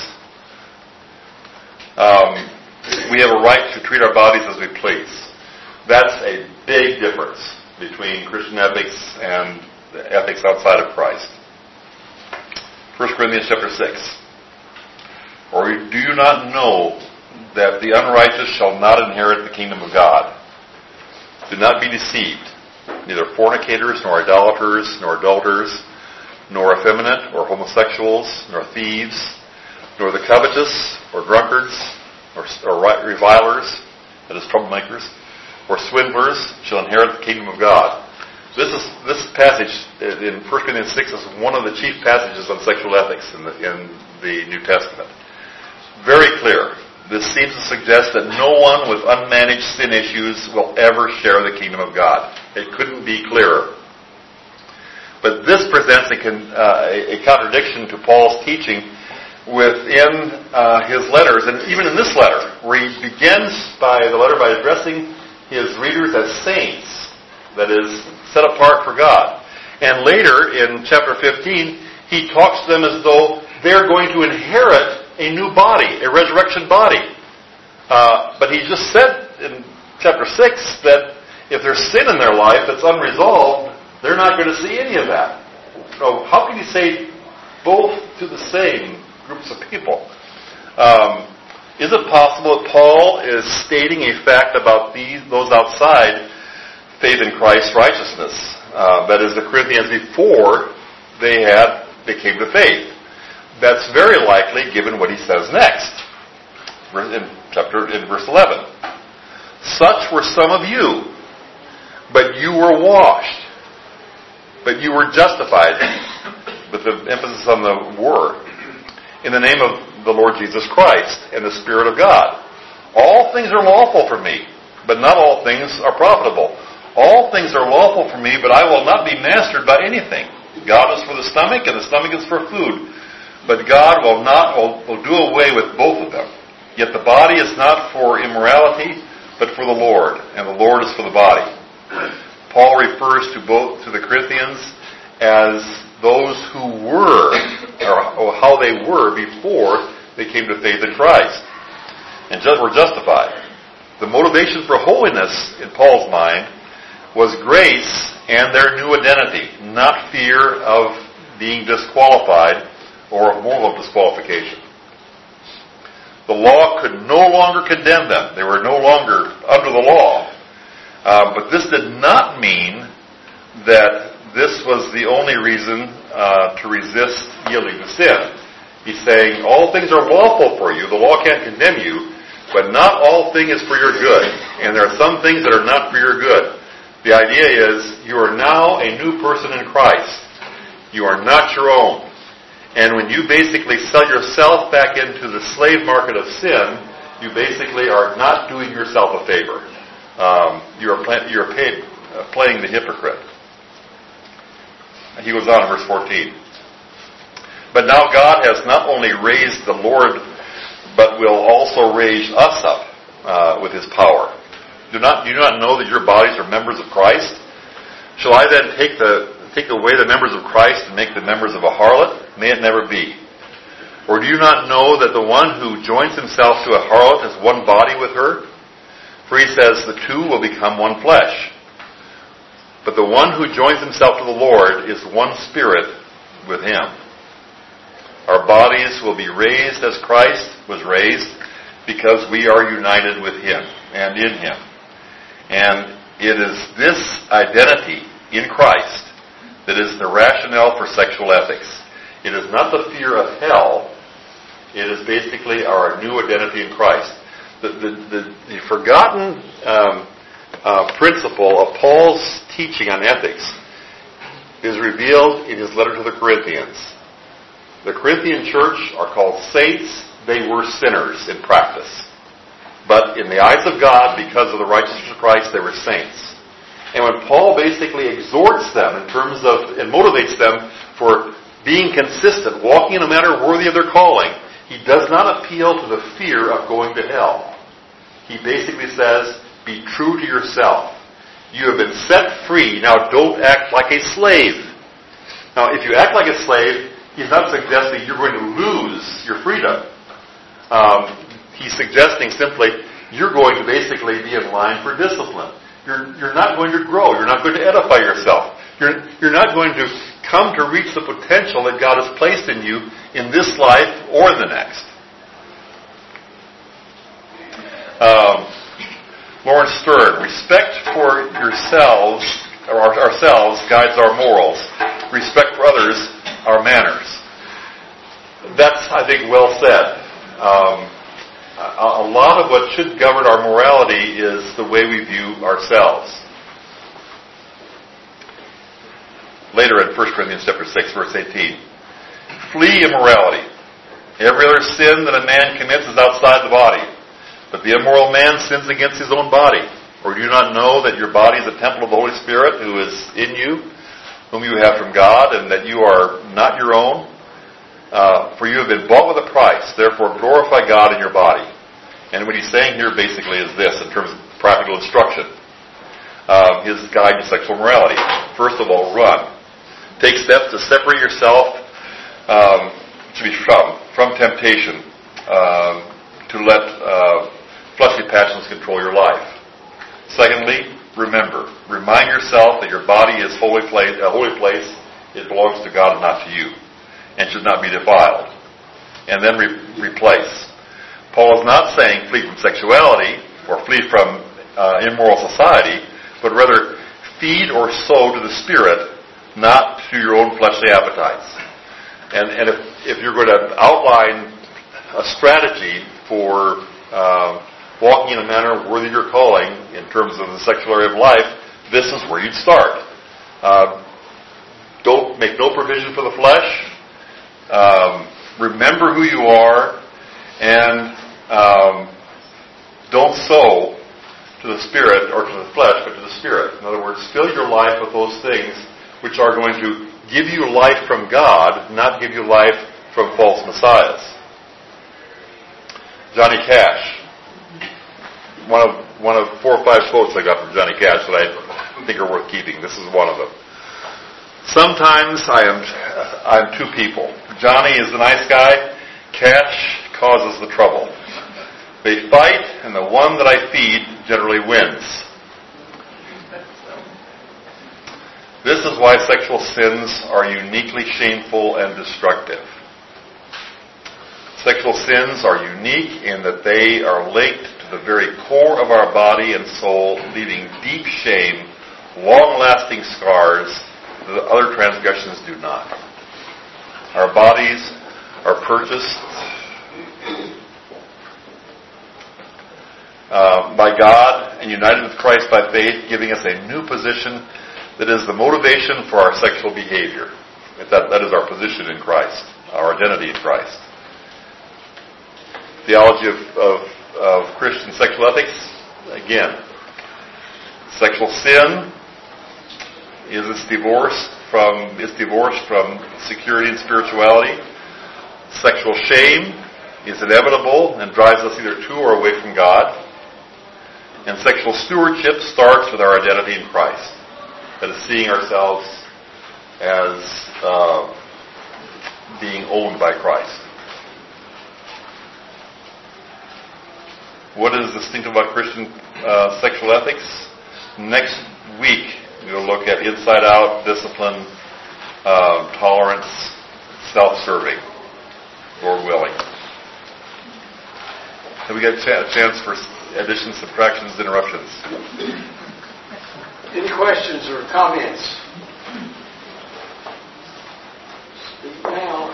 Speaker 1: um, we have a right to treat our bodies as we please. That's a big difference between Christian ethics and the ethics outside of Christ. First Corinthians chapter six. Or do you not know that the unrighteous shall not inherit the kingdom of God? Do not be deceived. Neither fornicators, nor idolaters, nor adulterers, nor effeminate, or homosexuals, nor thieves, nor the covetous, or drunkards, or, or revilers, that is, troublemakers, or swindlers shall inherit the kingdom of God. This is this passage in First Corinthians six is one of the chief passages on sexual ethics in the, in the New Testament. Very clear. This seems to suggest that no one with unmanaged sin issues will ever share the kingdom of God. It couldn't be clearer. But this presents a, con, uh, a contradiction to Paul's teaching within uh, his letters, and even in this letter, where he begins by the letter by addressing his readers as saints, that is set apart for God. And later in chapter fifteen, he talks to them as though they're going to inherit a new body, a resurrection body. Uh, but he just said in chapter six that if there's sin in their life that's unresolved, they're not going to see any of that. So how can you say both to the same groups of people? Um, is it possible that Paul is stating a fact about these those outside faith in Christ's righteousness? Uh, that is, the Corinthians before they had they came to faith. That's very likely given what he says next, in chapter in verse eleven. Such were some of you, but you were washed, but you were justified, with the emphasis on the were, in the name of the Lord Jesus Christ and the Spirit of God. All things are lawful for me, but not all things are profitable. All things are lawful for me, but I will not be mastered by anything. God is for the stomach, and the stomach is for food. But God will not will, will do away with both of them. Yet the body is not for immorality, but for the Lord, and the Lord is for the body. Paul refers to both to the Corinthians as those who were, or how they were before they came to faith in Christ, and just were justified. The motivation for holiness in Paul's mind was grace and their new identity, not fear of being disqualified or of moral disqualification. The law could no longer condemn them. They were no longer under the law. Uh, but this did not mean that this was the only reason uh, to resist yielding to sin. He's saying, all things are lawful for you. The law can't condemn you, but not all thing is for your good. And there are some things that are not for your good. The idea is, you are now a new person in Christ. You are not your own. And when you basically sell yourself back into the slave market of sin, you basically are not doing yourself a favor. Um, you're play, you're paid, uh, playing the hypocrite. And he goes on in verse fourteen. But now God has not only raised the Lord, but will also raise us up uh, with His power. Do not do you not know that your bodies are members of Christ? Shall I then take the take away the members of Christ and make the members of a harlot? May it never be. Or do you not know that the one who joins himself to a harlot is one body with her? For he says, the two will become one flesh. But the one who joins himself to the Lord is one spirit with Him. Our bodies will be raised as Christ was raised, because we are united with Him and in Him. And it is this identity in Christ that is the rationale for sexual ethics. It is not the fear of hell. It is basically our new identity in Christ. The, the, the, the forgotten um, uh, principle of Paul's teaching on ethics is revealed in his letter to the Corinthians. The Corinthian church are called saints. They were sinners in practice. But in the eyes of God, because of the righteousness of Christ, they were saints. And when Paul basically exhorts them in terms of, and motivates them for being consistent, walking in a manner worthy of their calling, he does not appeal to the fear of going to hell. He basically says, be true to yourself. You have been set free. Now don't act like a slave. Now if you act like a slave, he's not suggesting you're going to lose your freedom. Um, he's suggesting simply you're going to basically be in line for discipline. You're, you're not going to grow. You're not going to edify yourself. You're, you're not going to come to reach the potential that God has placed in you in this life or in the next. Um, Lawrence Stern, respect for yourselves, or ourselves, guides our morals. Respect for others, our manners. That's, I think, well said. Um, a, a lot of what should govern our morality is the way we view ourselves. Later in First Corinthians chapter six, verse eighteen. Flee immorality. Every other sin that a man commits is outside the body. But the immoral man sins against his own body. Or do you not know that your body is a temple of the Holy Spirit who is in you, whom you have from God, and that you are not your own? Uh, for you have been bought with a price. Therefore glorify God in your body. And what he's saying here basically is this, in terms of practical instruction. um, his guide to sexual morality. First of all, run. Take steps to separate yourself um, to be from from temptation, um, to let uh, fleshly passions control your life. Secondly, remember, remind yourself that your body is holy place, a holy place. It belongs to God and not to you, and should not be defiled. And then re- replace. Paul is not saying flee from sexuality or flee from uh, immoral society, but rather feed or sow to the Spirit, not to your own fleshly appetites. And, and if, if you're going to outline a strategy for uh, walking in a manner worthy of your calling in terms of the sexual area of life, this is where you'd start. Uh, don't make no provision for the flesh. Um, remember who you are, and um, don't sow to the Spirit or to the flesh, but to the Spirit. In other words, fill your life with those things which are going to give you life from God, not give you life from false messiahs. Johnny Cash. One of one of four or five quotes I got from Johnny Cash that I think are worth keeping. This is one of them. Sometimes I am I'm two people. Johnny is the nice guy. Cash causes the trouble. They fight, and the one that I feed generally wins. This is why sexual sins are uniquely shameful and destructive. Sexual sins are unique in that they are linked to the very core of our body and soul, leaving deep shame, long-lasting scars that other transgressions do not. Our bodies are purchased uh, by God and united with Christ by faith, giving us a new position that is the motivation for our sexual behavior. That, that is our position in Christ, our identity in Christ. Theology of, of, of Christian sexual ethics, again, sexual sin is its divorce from its divorce from security and spirituality. Sexual shame is inevitable and drives us either to or away from God. And sexual stewardship starts with our identity in Christ. That is seeing ourselves as uh, being owned by Christ. What is distinctive about Christian uh, sexual ethics? Next week, we will look at inside out, discipline, uh, tolerance, self-serving, Lord willing. Have we got a chance for additions, subtractions, interruptions?
Speaker 2: Any questions or comments? Speak now.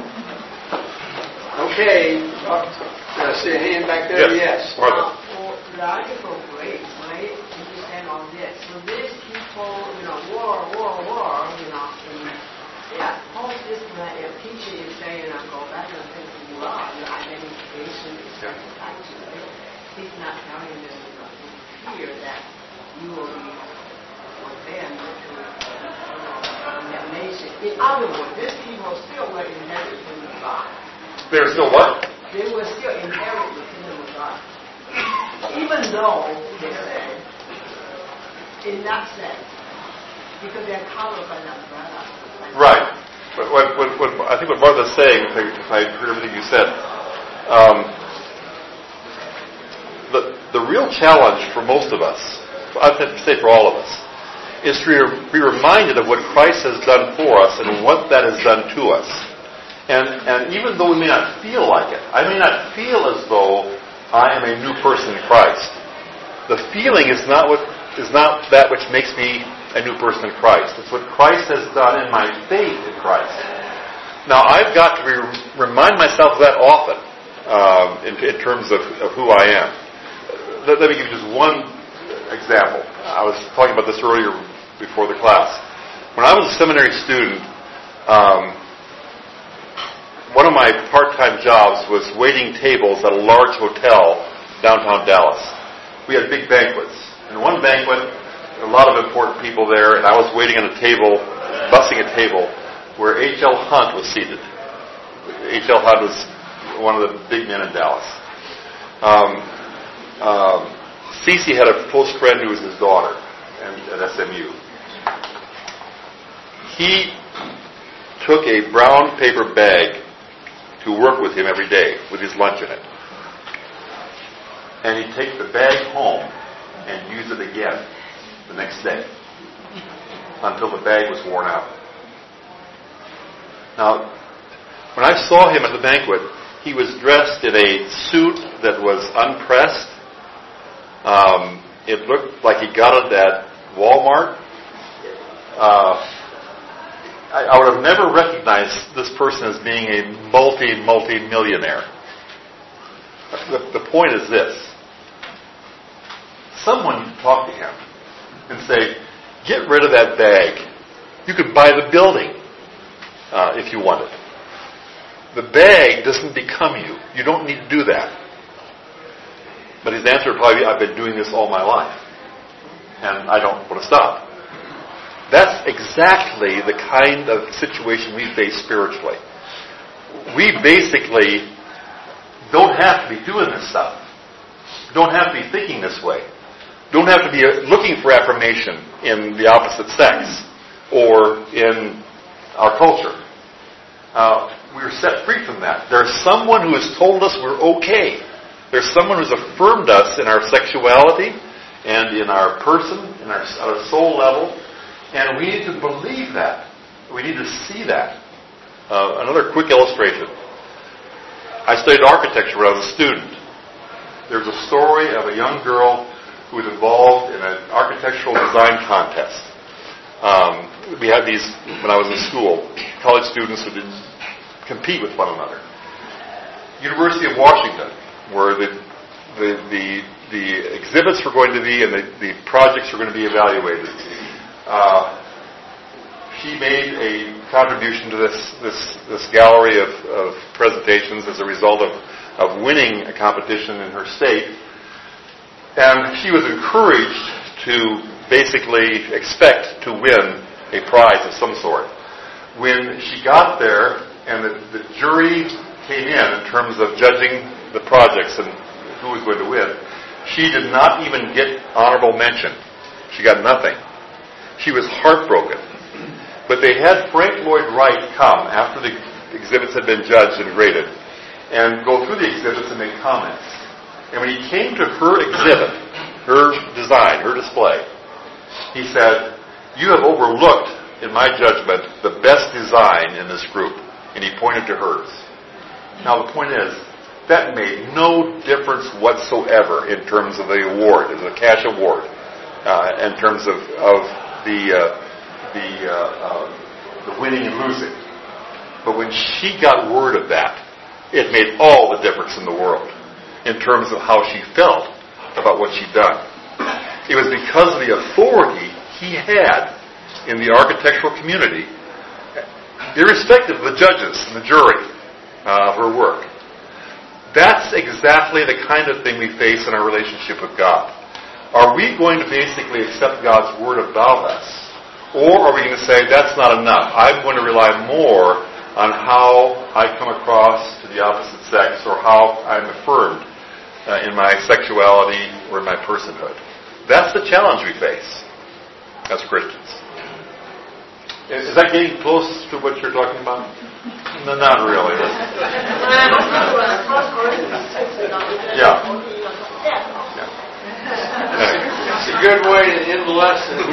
Speaker 2: Okay. Uh, did I see a hand back there?
Speaker 1: Yes.
Speaker 2: Yes.
Speaker 4: Uh, for the article break, right? You understand all this. So these people, you know, war, war, war, you know, and yeah, whole system that your teacher is saying, you know, go back and think who you are, your identification is
Speaker 1: Yeah.
Speaker 4: actually. He's not telling them, you know, in fear that you will be them to damnation. In other words, these people still were inherited from God.
Speaker 1: They were still what?
Speaker 4: They were still inherited the kingdom of God. Even though they said, in that sense, because they're covered by the umbrella.
Speaker 1: Right. But what, what, what, I think what Martha's saying, if I, if I heard everything you said, um, the, the real challenge for most of us, I have to say for all of us, is to be reminded of what Christ has done for us and what that has done to us. And, and even though we may not feel like it, I may not feel as though I am a new person in Christ. The feeling is not what is not that which makes me a new person in Christ. It's what Christ has done in my faith in Christ. Now, I've got to be, remind myself of that often um, in, in terms of, of who I am. Let, let me give you just one example. I was talking about this earlier before the class. When I was a seminary student, um, one of my part-time jobs was waiting tables at a large hotel downtown Dallas. We had big banquets. And one banquet, a lot of important people there, and I was waiting on a table, bussing a table, where H L Hunt was seated. H L Hunt was one of the big men in Dallas. Um, um, Cece had a close friend who was his daughter. and at S M U. He took a brown paper bag to work with him every day with his lunch in it. And he'd take the bag home and use it again the next day until the bag was worn out. Now, when I saw him at the banquet, he was dressed in a suit that was unpressed. Um, it looked like he got it at Walmart. Uh, I, I would have never recognized this person as being a multi, multi-millionaire. The, the point is this. Someone talk to him and say, get rid of that bag. You could buy the building uh, if you want it. The bag doesn't become you. You don't need to do that. But his answer would probably be, I've been doing this all my life, and I don't want to stop. That's exactly the kind of situation we face spiritually. We basically don't have to be doing this stuff. Don't have to be thinking this way. Don't have to be looking for affirmation in the opposite sex or in our culture. Uh, we're set free from that. There's someone who has told us we're okay. There's someone who's affirmed us in our sexuality and in our person, in our, at our soul level. And we need to believe that. We need to see that. Uh, another quick illustration. I studied architecture when I was a student. There's a story of a young girl who was involved in an architectural design contest. Um, we had these, when I was in school, college students who did compete with one another. University of Washington, where the the the, the exhibits were going to be and the, the projects were going to be evaluated. Uh, she made a contribution to this this, this gallery of, of presentations as a result of, of winning a competition in her state. And she was encouraged to basically expect to win a prize of some sort. When she got there and the, the jury came in in terms of judging the projects and who was going to win, she did not even get honorable mention. She got nothing. She was heartbroken. But they had Frank Lloyd Wright come after the exhibits had been judged and graded and go through the exhibits and make comments. And when he came to her exhibit, her design, her display, he said, you have overlooked, in my judgment, the best design in this group. And he pointed to hers. Now the point is, that made no difference whatsoever in terms of the award. It was a cash award uh, in terms of, of the uh, the uh, uh, the winning and losing. But when she got word of that, it made all the difference in the world in terms of how she felt about what she'd done. It was because of the authority he had in the architectural community, irrespective of the judges and the jury uh, of her work. That's exactly the kind of thing we face in our relationship with God. Are we going to basically accept God's word about us? Or are we going to say, that's not enough. I'm going to rely more on how I come across to the opposite sex or how I'm affirmed uh, in my sexuality or in my personhood. That's the challenge we face as Christians. Is that getting close to what you're talking about? No, not really. Yeah. Yeah.
Speaker 2: It's a good way to end the lesson.